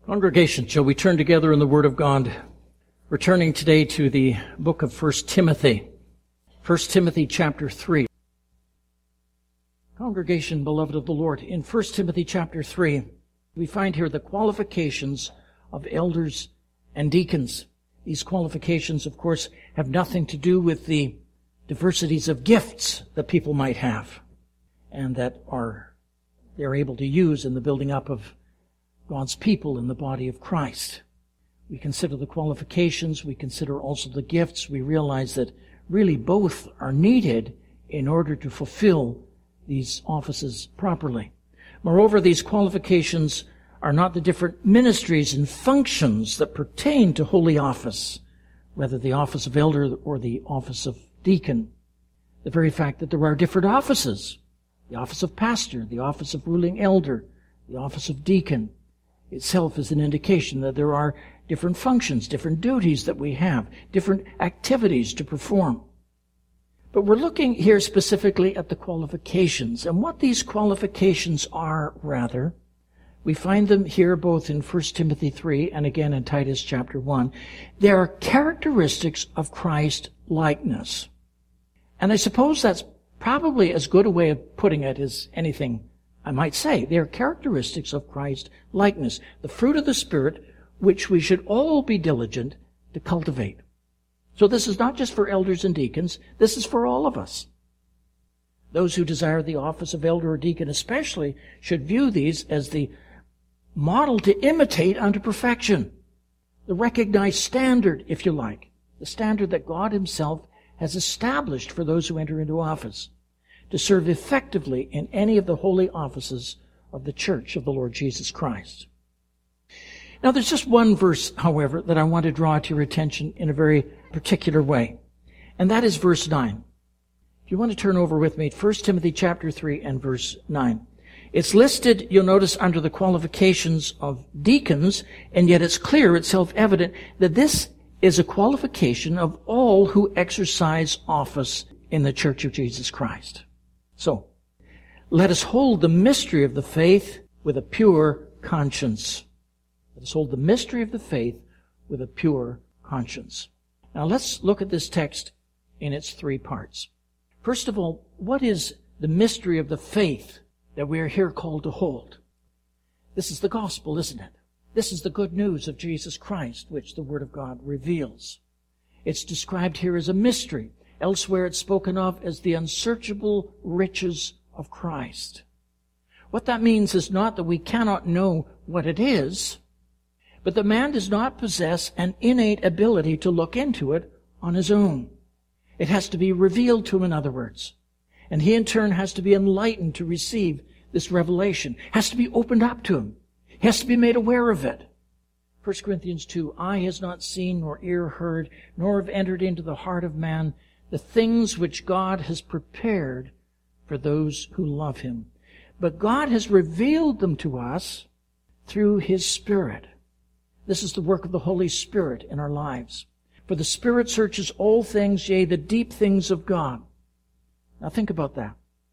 Congregation, shall we turn together in the Word of God? Returning today to the book of 1 Timothy. 1 Timothy chapter 3. Congregation, beloved of the Lord, in 1 Timothy chapter 3, we find here the qualifications of elders and deacons. These qualifications, of course, have nothing to do with the diversities of gifts that people might have and that they're able to use in the building up of God's people in the body of Christ. We consider the qualifications, we consider also the gifts. We realize that really both are needed in order to fulfill these offices properly. Moreover, these qualifications are not the different ministries and functions that pertain to holy office, whether the office of elder or the office of deacon. The very fact that there are different offices, the office of pastor, the office of ruling elder, the office of deacon, itself is an indication that there are different functions, different duties that we have, different activities to perform. But we're looking here specifically at the qualifications, and what these qualifications are, rather. We find them here both in 1 Timothy 3 and again in Titus chapter 1. They are characteristics of Christ likeness. And I suppose that's probably as good a way of putting it as anything I might say. They are characteristics of Christ likeness, the fruit of the Spirit, which we should all be diligent to cultivate. So this is not just for elders and deacons, this is for all of us. Those who desire the office of elder or deacon especially should view these as the model to imitate unto perfection, the recognized standard, if you like, the standard that God Himself has established for those who enter into office, to serve effectively in any of the holy offices of the church of the Lord Jesus Christ. Now there's just one verse, however, that I want to draw to your attention in a very particular way, and that is verse 9. If you want to turn over with me, 1 Timothy chapter 3 and verse 9. It's listed, you'll notice, under the qualifications of deacons, and yet it's clear, it's self-evident, that this is a qualification of all who exercise office in the church of Jesus Christ. So, let us hold the mystery of the faith with a pure conscience. Let us hold the mystery of the faith with a pure conscience. Now let's look at this text in its three parts. First of all, what is the mystery of the faith that we are here called to hold? This is the gospel, isn't it? This is the good news of Jesus Christ, which the Word of God reveals. It's described here as a mystery. Elsewhere it's spoken of as the unsearchable riches of Christ. What that means is not that we cannot know what it is, but that man does not possess an innate ability to look into it on his own. It has to be revealed to him, in other words. And he in turn has to be enlightened to receive this revelation. Has to be opened up to him. He has to be made aware of it. 1 Corinthians 2, eye has not seen, nor ear heard, nor have entered into the heart of man the things which God has prepared for those who love Him. But God has revealed them to us through His Spirit. This is the work of the Holy Spirit in our lives. For the Spirit searches all things, yea, the deep things of God. Now think about that.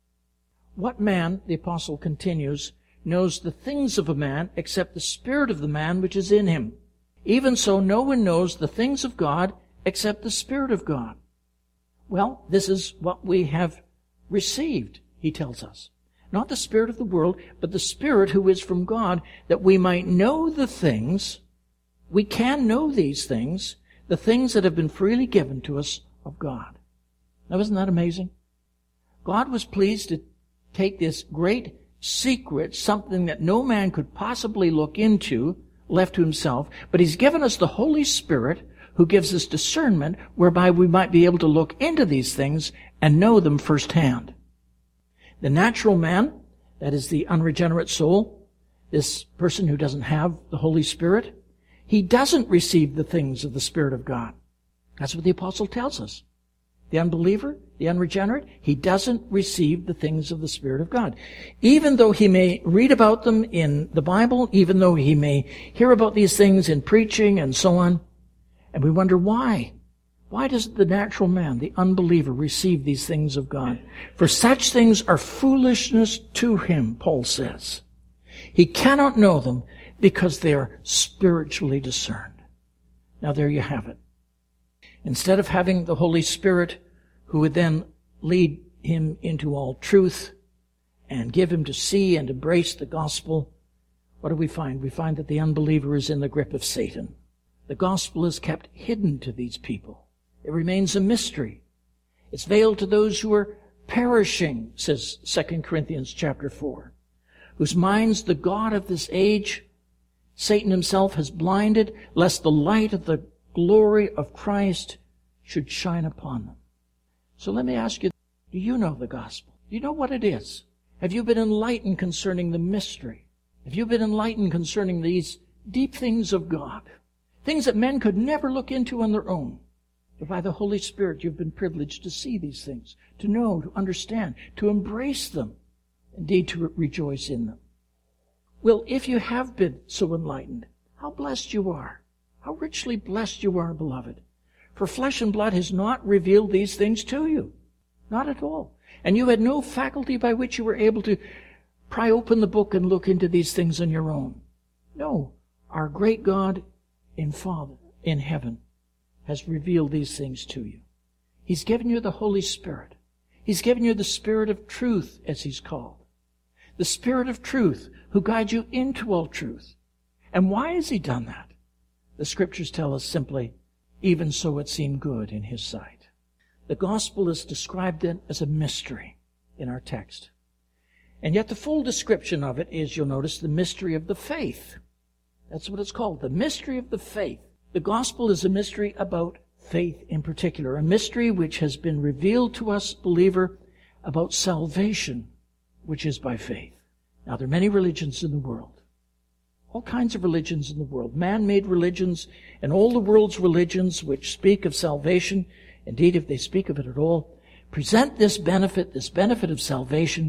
What man, the apostle continues, knows the things of a man except the spirit of the man which is in him? Even so, no one knows the things of God except the Spirit of God. Well, this is what we have received, he tells us. Not the spirit of the world, but the Spirit who is from God, that we might know the things, we can know these things, the things that have been freely given to us of God. Now, isn't that amazing? God was pleased to take this great secret, something that no man could possibly look into, left to himself, but He's given us the Holy Spirit, who gives us discernment whereby we might be able to look into these things and know them firsthand. The natural man, that is the unregenerate soul, this person who doesn't have the Holy Spirit, he doesn't receive the things of the Spirit of God. That's what the apostle tells us. The unbeliever, the unregenerate, he doesn't receive the things of the Spirit of God. Even though he may read about them in the Bible, even though he may hear about these things in preaching and so on, and we wonder why. Why does the natural man, the unbeliever, receive these things of God? For such things are foolishness to him, Paul says. He cannot know them because they are spiritually discerned. Now there you have it. Instead of having the Holy Spirit who would then lead him into all truth and give him to see and embrace the gospel, what do we find? We find that the unbeliever is in the grip of Satan. The gospel is kept hidden to these people. It remains a mystery. It's veiled to those who are perishing, says 2 Corinthians chapter 4, whose minds the God of this age, Satan himself, has blinded, lest the light of the glory of Christ should shine upon them. So let me ask you, do you know the gospel? Do you know what it is? Have you been enlightened concerning the mystery? Have you been enlightened concerning these deep things of God? Things that men could never look into on their own. But by the Holy Spirit, you've been privileged to see these things, to know, to understand, to embrace them, indeed to rejoice in them. Well, if you have been so enlightened, how blessed you are. How richly blessed you are, beloved. For flesh and blood has not revealed these things to you. Not at all. And you had no faculty by which you were able to pry open the book and look into these things on your own. No, our great God in Father, in heaven, has revealed these things to you. He's given you the Holy Spirit. He's given you the Spirit of truth, as he's called. The Spirit of truth, who guides you into all truth. And why has he done that? The Scriptures tell us simply, even so it seemed good in his sight. The gospel is described then as a mystery in our text. And yet the full description of it is, you'll notice, the mystery of the faith. That's what it's called, the mystery of the faith. The gospel is a mystery about faith in particular, a mystery which has been revealed to us, believer, about salvation, which is by faith. Now, there are many religions in the world. All kinds of religions in the world. Man-made religions and all the world's religions which speak of salvation, indeed if they speak of it at all, present this benefit of salvation.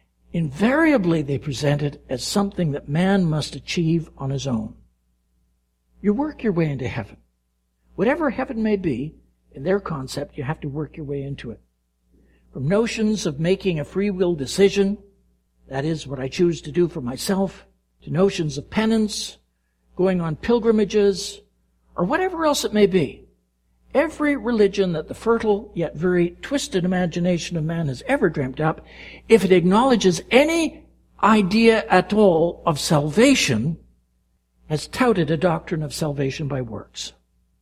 Invariably they present it as something that man must achieve on his own. You work your way into heaven. Whatever heaven may be, in their concept, you have to work your way into it. From notions of making a free will decision, that is what I choose to do for myself, to notions of penance, going on pilgrimages, or whatever else it may be. Every religion that the fertile yet very twisted imagination of man has ever dreamt up, if it acknowledges any idea at all of salvation, has touted a doctrine of salvation by works.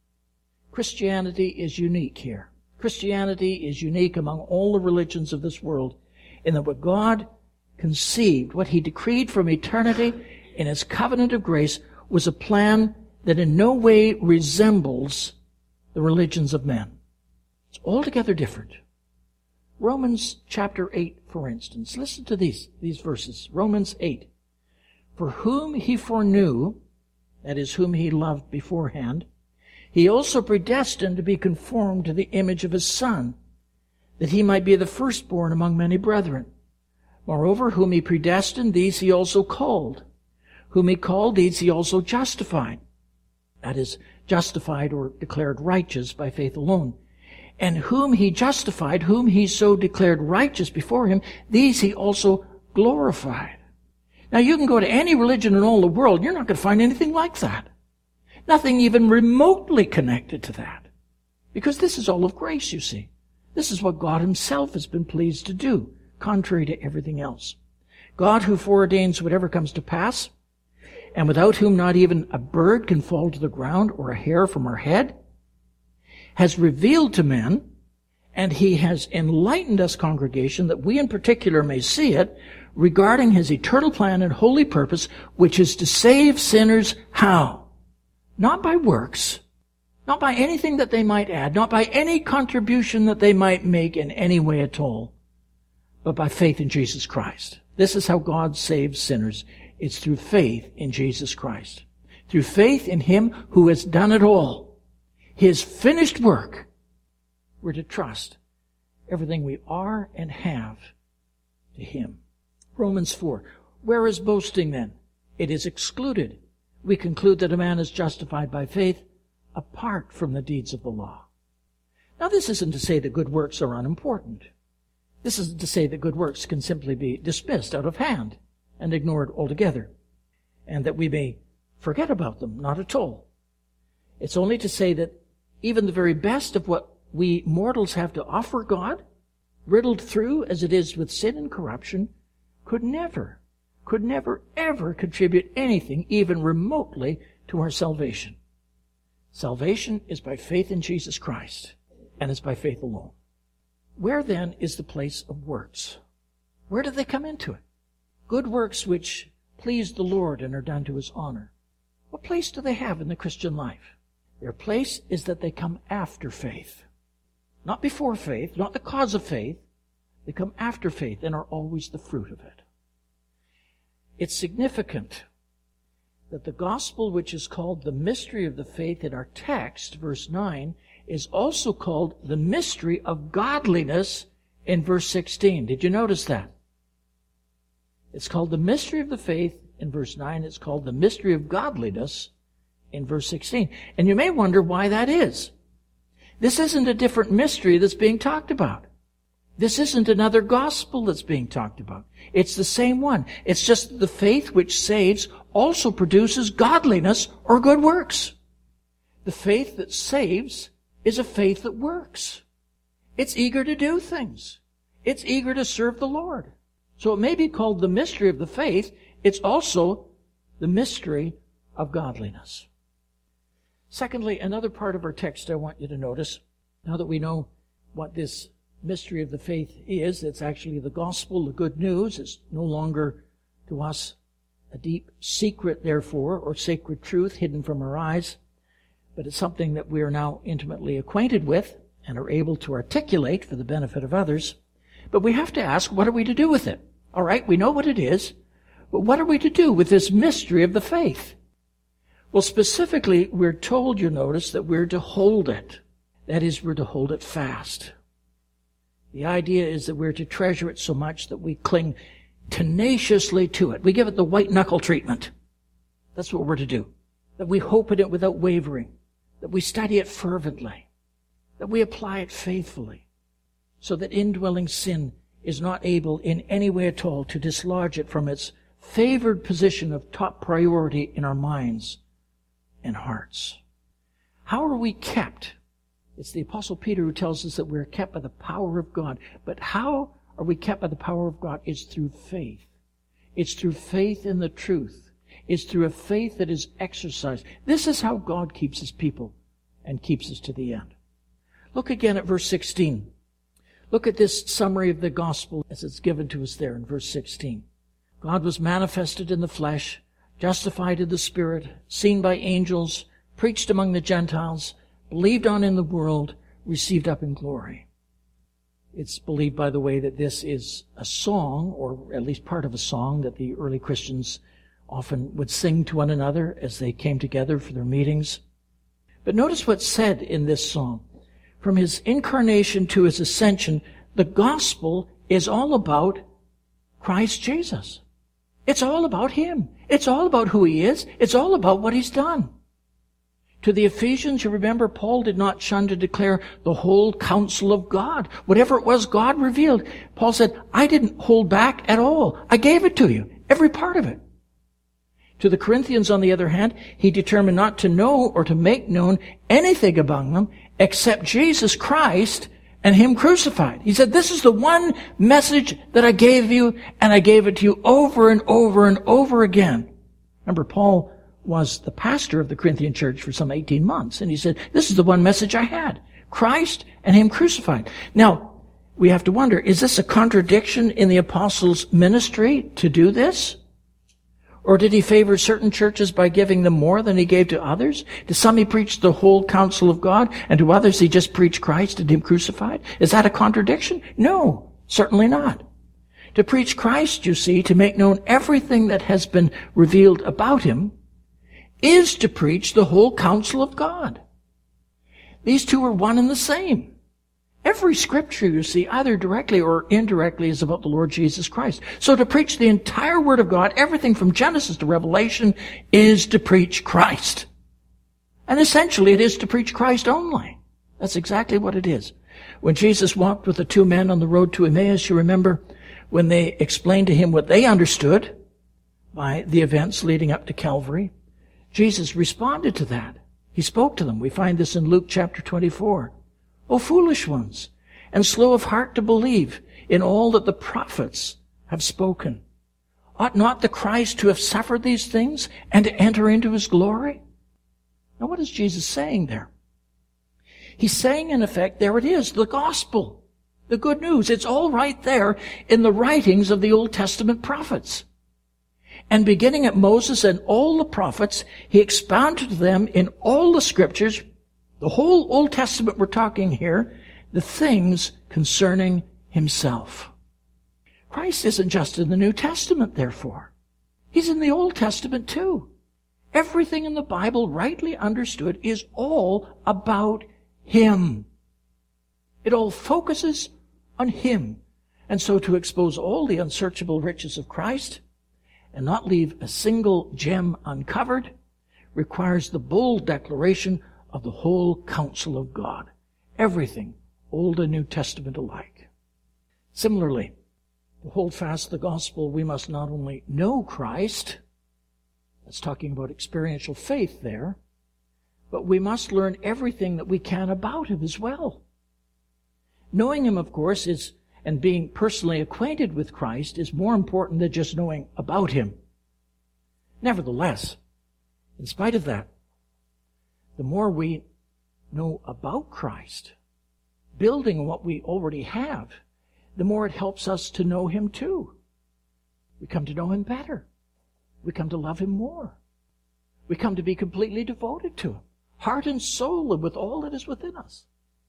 Christianity is unique here. Christianity is unique among all the religions of this world in that what God conceived, what he decreed from eternity in his covenant of grace, was a plan that in no way resembles the religions of men. It's altogether different. Romans chapter 8, for instance. Listen to these verses. Romans 8. For whom he foreknew, that is, whom he loved beforehand, he also predestined to be conformed to the image of his Son, that he might be the firstborn among many brethren. Moreover, whom he predestined, these he also called. Whom he called, these he also justified. That is, justified or declared righteous by faith alone. And whom he justified, whom he so declared righteous before him, these he also glorified. Now you can go to any religion in all the world, you're not going to find anything like that. Nothing even remotely connected to that. Because this is all of grace, you see. This is what God himself has been pleased to do, contrary to everything else. God who foreordains whatever comes to pass, and without whom not even a bird can fall to the ground or a hair from her head, has revealed to men, and he has enlightened us, congregation, that we in particular may see it, regarding his eternal plan and holy purpose, which is to save sinners how? Not by works, not by anything that they might add, not by any contribution that they might make in any way at all, but by faith in Jesus Christ. This is how God saves sinners. It's through faith in Jesus Christ. Through faith in him who has done it all. His finished work. We're to trust everything we are and have to him. Romans 4. Where is boasting then? It is excluded. We conclude that a man is justified by faith apart from the deeds of the law. Now this isn't to say that good works are unimportant. This isn't to say that good works can simply be dismissed out of hand and ignored altogether. and that we may forget about them. Not at all. It's only to say that even the very best of what we mortals have to offer God, riddled through as it is with sin and corruption, could never, ever contribute anything even remotely to our salvation. Salvation is by faith in Jesus Christ, and is by faith alone. Where then is the place of works? Where do they come into it? Good works which please the Lord and are done to His honor. What place do they have in the Christian life? Their place is that they come after faith. Not before faith, not the cause of faith. They come after faith and are always the fruit of it. It's significant that the gospel which is called the mystery of the faith in our text, verse 9, is also called the mystery of godliness in verse 16. Did you notice that? It's called the mystery of the faith in verse 9. It's called the mystery of godliness in verse 16. And you may wonder why that is. This isn't a different mystery that's being talked about. This isn't another gospel that's being talked about. It's the same one. It's just that the faith which saves also produces godliness or good works. The faith that saves is a faith that works. It's eager to do things. It's eager to serve the Lord. So it may be called the mystery of the faith. It's also the mystery of godliness. Secondly, another part of our text I want you to notice, now that we know what this mystery of the faith is, it's actually the gospel, the good news. It's no longer to us a deep secret, therefore, or sacred truth hidden from our eyes, but it's something that we are now intimately acquainted with and are able to articulate for the benefit of others. But we have to ask, what are we to do with it? All right, we know what it is, but what are we to do with this mystery of the faith? Well, specifically, we're told, you notice, that we're to hold it. That is, we're to hold it fast. The idea is that we're to treasure it so much that we cling tenaciously to it. We give it the white knuckle treatment. That's what we're to do. That we hope in it without wavering. That we study it fervently. That we apply it faithfully. So that indwelling sin is not able in any way at all to dislodge it from its favored position of top priority in our minds and hearts. How are we kept? It's the Apostle Peter who tells us that we're kept by the power of God. But how are we kept by the power of God? It's through faith. It's through faith in the truth. It's through a faith that is exercised. This is how God keeps His people and keeps us to the end. Look again at verse 16. Look at this summary of the gospel as it's given to us there in verse 16. God was manifested in the flesh, justified in the Spirit, seen by angels, preached among the Gentiles, believed on in the world, received up in glory. It's believed, by the way, that this is a song, or at least part of a song, that the early Christians often would sing to one another as they came together for their meetings. But notice what's said in this song. From His incarnation to His ascension, the gospel is all about Christ Jesus. It's all about Him. It's all about who He is. It's all about what He's done. To the Ephesians, you remember, Paul did not shun to declare the whole counsel of God. Whatever it was God revealed, Paul said, I didn't hold back at all. I gave it to you, every part of it. To the Corinthians, on the other hand, he determined not to know or to make known anything among them except Jesus Christ and Him crucified. He said, this is the one message that I gave you, and I gave it to you over and over and over again. Remember, Paul was the pastor of the Corinthian church for some 18 months, and he said, this is the one message I had, Christ and Him crucified. Now, we have to wonder, is this a contradiction in the apostles' ministry to do this? Or did He favor certain churches by giving them more than He gave to others? To some He preached the whole counsel of God, and to others He just preached Christ and Him crucified? Is that a contradiction? No, certainly not. To preach Christ, you see, to make known everything that has been revealed about Him, is to preach the whole counsel of God. These two are one and the same. Every scripture, you see, either directly or indirectly, is about the Lord Jesus Christ. So to preach the entire Word of God, everything from Genesis to Revelation, is to preach Christ. And essentially it is to preach Christ only. That's exactly what it is. When Jesus walked with the two men on the road to Emmaus, you remember, when they explained to Him what they understood, by the events leading up to Calvary. Jesus responded to that. He spoke to them. We find this in Luke chapter 24. O foolish ones, and slow of heart to believe in all that the prophets have spoken. Ought not the Christ to have suffered these things and to enter into his glory? Now what is Jesus saying there? He's saying, in effect, there it is, the gospel, the good news. It's all right there in the writings of the Old Testament prophets. And beginning at Moses and all the prophets, he expounded to them in all the scriptures, the whole Old Testament we're talking here, the things concerning himself. Christ isn't just in the New Testament, therefore. He's in the Old Testament too. Everything in the Bible, rightly understood, is all about him. It all focuses on him. And so to expose all the unsearchable riches of Christ and not leave a single gem uncovered requires the bold declaration of the whole counsel of God. Everything, Old and New Testament alike. Similarly, to hold fast the gospel, we must not only know Christ, that's talking about experiential faith there, but we must learn everything that we can about him as well. Knowing him, of course, and being personally acquainted with Christ is more important than just knowing about him. Nevertheless, in spite of that, the more we know about Christ, building on what we already have, the more it helps us to know him too. We come to know him better. We come to love him more. We come to be completely devoted to him, heart and soul, and with all that is within us.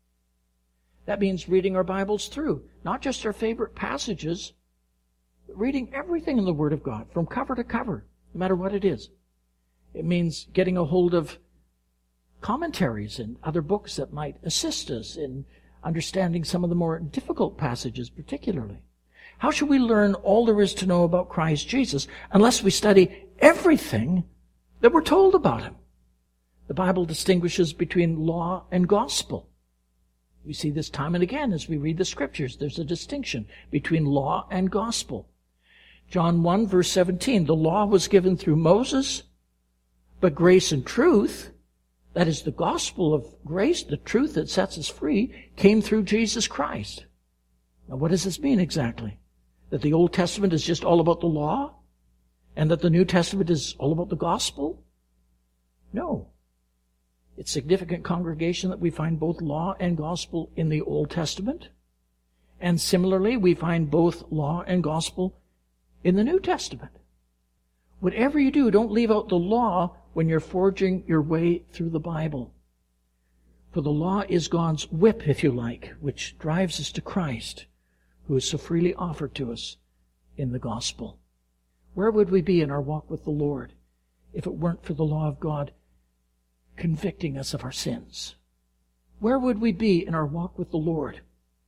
That means reading our Bibles through, not just our favorite passages, but reading everything in the Word of God, from cover to cover, no matter what it is. It means getting a hold of commentaries and other books that might assist us in understanding some of the more difficult passages particularly. How should we learn all there is to know about Christ Jesus unless we study everything that we're told about him? The Bible distinguishes between law and gospel. We see this time and again as we read the scriptures. There's a distinction between law and gospel. John 1 verse 17, the law was given through Moses, but grace and truth, that is the gospel of grace, the truth that sets us free, came through Jesus Christ. Now what does this mean exactly? That the Old Testament is just all about the law? And that the New Testament is all about the gospel? No. It's significant congregation that we find both law and gospel in the Old Testament. And similarly, we find both law and gospel in the New Testament. Whatever you do, don't leave out the law when you're forging your way through the Bible. For the law is God's whip, if you like, which drives us to Christ, who is so freely offered to us in the gospel. Where would we be in our walk with the Lord if it weren't for the law of God convicting us of our sins? Where would we be in our walk with the Lord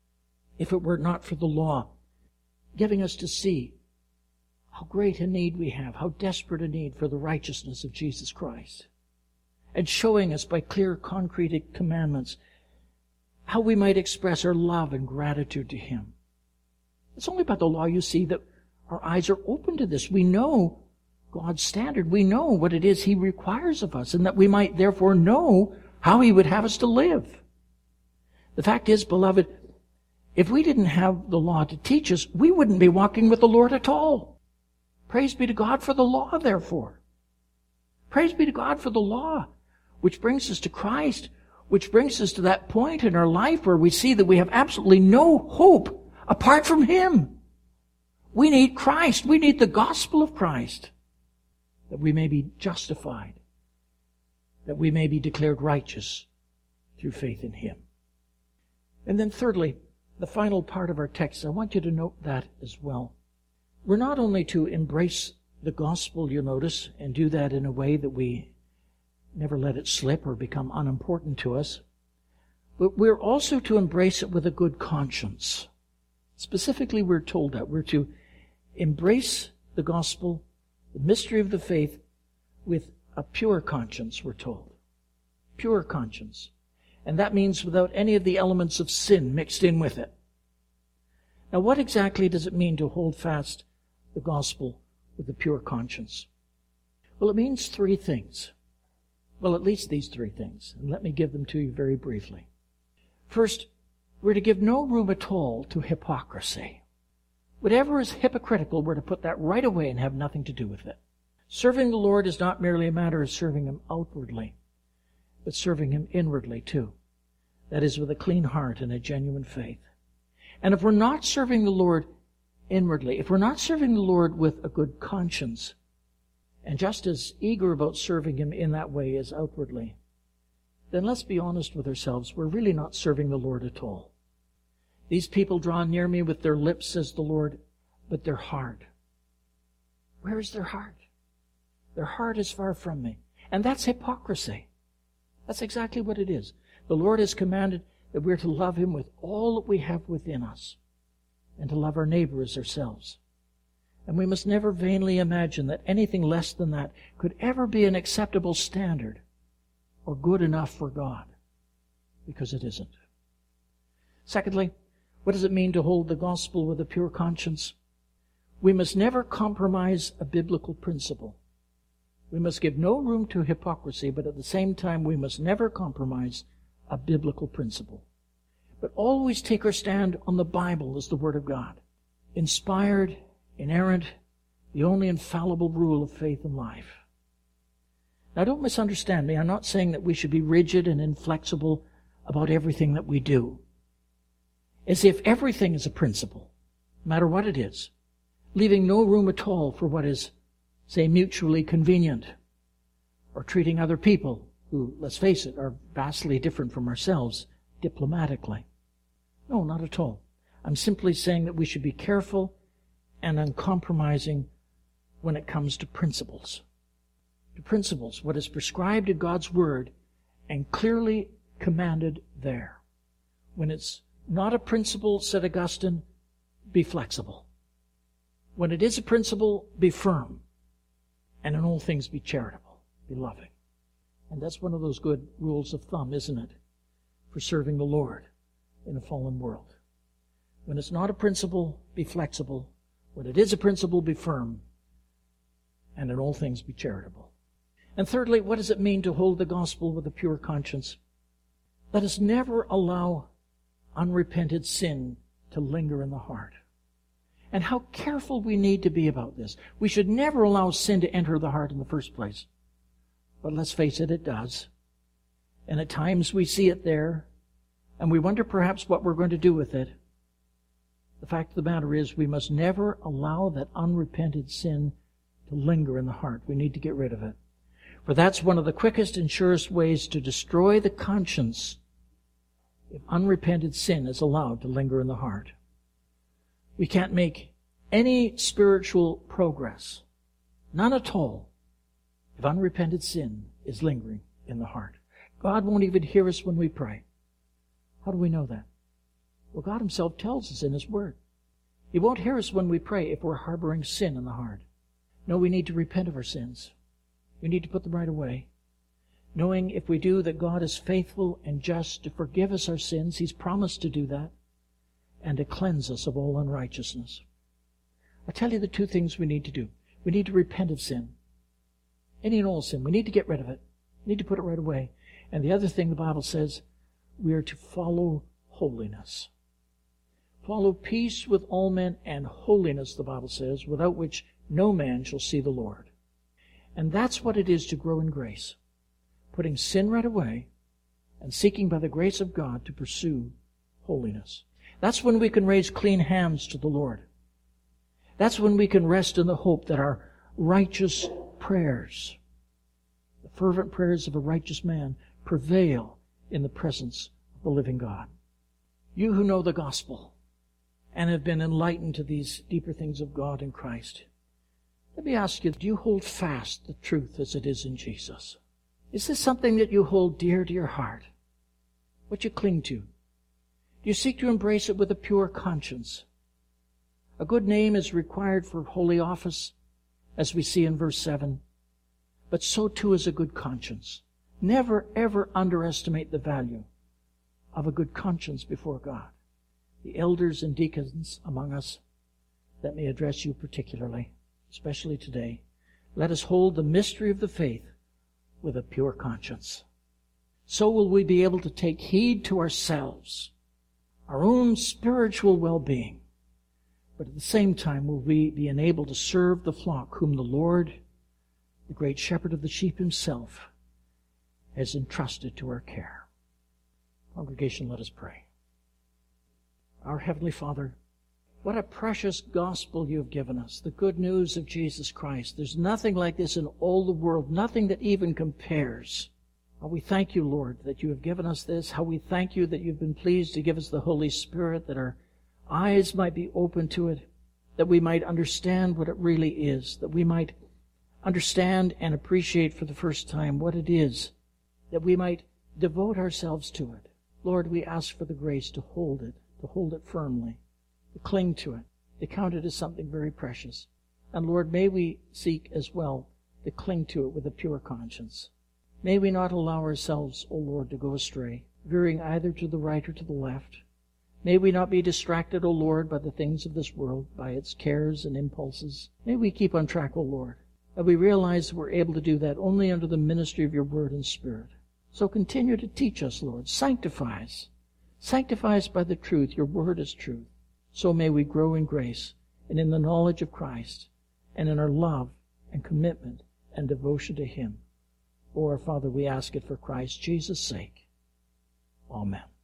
if it were not for the law giving us to see how great a need we have, how desperate a need for the righteousness of Jesus Christ, and showing us by clear, concrete commandments how we might express our love and gratitude to him? It's only by the law, you see, that our eyes are open to this. We know God's standard. We know what it is he requires of us, and that we might therefore know how he would have us to live. The fact is, beloved, if we didn't have the law to teach us, we wouldn't be walking with the Lord at all. Praise be to God for the law, therefore. Praise be to God for the law, which brings us to Christ, which brings us to that point in our life where we see that we have absolutely no hope apart from him. We need Christ. We need the gospel of Christ, that we may be justified, that we may be declared righteous through faith in him. And then thirdly, the final part of our text, I want you to note that as well. We're not only to embrace the gospel, you'll notice, and do that in a way that we never let it slip or become unimportant to us, but we're also to embrace it with a good conscience. Specifically, we're told that we're to embrace the gospel, the mystery of the faith, with a pure conscience, we're told. Pure conscience. And that means without any of the elements of sin mixed in with it. Now, what exactly does it mean to hold fast the gospel with a pure conscience? Well, it means three things. Well, at least these three things. And let me give them to you very briefly. First, we're to give no room at all to hypocrisy. Whatever is hypocritical, we're to put that right away and have nothing to do with it. Serving the Lord is not merely a matter of serving Him outwardly, but serving Him inwardly too. That is, with a clean heart and a genuine faith. And if we're not serving the Lord inwardly, if we're not serving the Lord with a good conscience, and just as eager about serving Him in that way as outwardly, then let's be honest with ourselves. We're really not serving the Lord at all. These people draw near me with their lips, says the Lord, but their heart. Where is their heart? Their heart is far from me. And that's hypocrisy. That's exactly what it is. The Lord has commanded that we're to love Him with all that we have within us and to love our neighbor as ourselves. And we must never vainly imagine that anything less than that could ever be an acceptable standard or good enough for God, because it isn't. Secondly, what does it mean to hold the gospel with a pure conscience? We must never compromise a biblical principle. We must give no room to hypocrisy, but at the same time we must never compromise a biblical principle. But always take our stand on the Bible as the Word of God. Inspired, inerrant, the only infallible rule of faith and life. Now don't misunderstand me. I'm not saying that we should be rigid and inflexible about everything that we do. As if everything is a principle, no matter what it is, leaving no room at all for what is, say, mutually convenient, or treating other people who, let's face it, are vastly different from ourselves, diplomatically. No, not at all. I'm simply saying that we should be careful and uncompromising when it comes to principles. To principles, what is prescribed in God's Word and clearly commanded there. When it's not a principle, said Augustine, be flexible. When it is a principle, be firm. And in all things be charitable, be loving. And that's one of those good rules of thumb, isn't it? For serving the Lord in a fallen world. When it's not a principle, be flexible. When it is a principle, be firm. And in all things be charitable. And thirdly, what does it mean to hold the gospel with a pure conscience? Let us never allow unrepented sin to linger in the heart. And how careful we need to be about this. We should never allow sin to enter the heart in the first place. But let's face it, it does. And at times we see it there, and we wonder perhaps what we're going to do with it. The fact of the matter is, we must never allow that unrepented sin to linger in the heart. We need to get rid of it. For that's one of the quickest and surest ways to destroy the conscience if unrepented sin is allowed to linger in the heart. We can't make any spiritual progress, none at all, if unrepented sin is lingering in the heart. God won't even hear us when we pray. How do we know that? Well, God Himself tells us in His Word. He won't hear us when we pray if we're harboring sin in the heart. No, we need to repent of our sins. We need to put them right away, knowing if we do that God is faithful and just to forgive us our sins. He's promised to do that, and to cleanse us of all unrighteousness. I tell you the two things we need to do. We need to repent of sin. Any and all sin. We need to get rid of it. We need to put it right away. And the other thing the Bible says, we are to follow holiness. Follow peace with all men and holiness, the Bible says, without which no man shall see the Lord. And that's what it is to grow in grace. Putting sin right away and seeking by the grace of God to pursue holiness. That's when we can raise clean hands to the Lord. That's when we can rest in the hope that our righteous prayers, the fervent prayers of a righteous man, prevail in the presence of the living God. You who know the gospel and have been enlightened to these deeper things of God in Christ, let me ask you, do you hold fast the truth as it is in Jesus? Is this something that you hold dear to your heart? What you cling to? Do you seek to embrace it with a pure conscience? A good name is required for holy office, as we see in verse 7. But so too is a good conscience. Never, ever underestimate the value of a good conscience before God. The elders and deacons among us, let me address you particularly. especially today. Let us hold the mystery of the faith with a pure conscience. So will we be able to take heed to ourselves, our own spiritual well-being, but at the same time will we be enabled to serve the flock whom the Lord, the great shepherd of the sheep himself, has entrusted to our care. Congregation, let us pray. Our Heavenly Father, what a precious gospel you have given us, the good news of Jesus Christ. There's nothing like this in all the world, nothing that even compares. How we thank you, Lord, that you have given us this. How we thank you that you've been pleased to give us the Holy Spirit, that our eyes might be open to it, that we might understand what it really is, that we might understand and appreciate for the first time what it is, that we might devote ourselves to it. Lord, we ask for the grace to hold it firmly, to cling to it, to count it as something very precious. And Lord, may we seek as well to cling to it with a pure conscience. May we not allow ourselves, O Lord, to go astray, veering either to the right or to the left. May we not be distracted, O Lord, by the things of this world, by its cares and impulses. May we keep on track, O Lord, and we realize that we're able to do that only under the ministry of your Word and Spirit. So continue to teach us, Lord. Sanctify us. Sanctify us by the truth. Your Word is truth. So may we grow in grace and in the knowledge of Christ and in our love and commitment and devotion to Him. O our Father, we ask it for Christ Jesus' sake. Amen.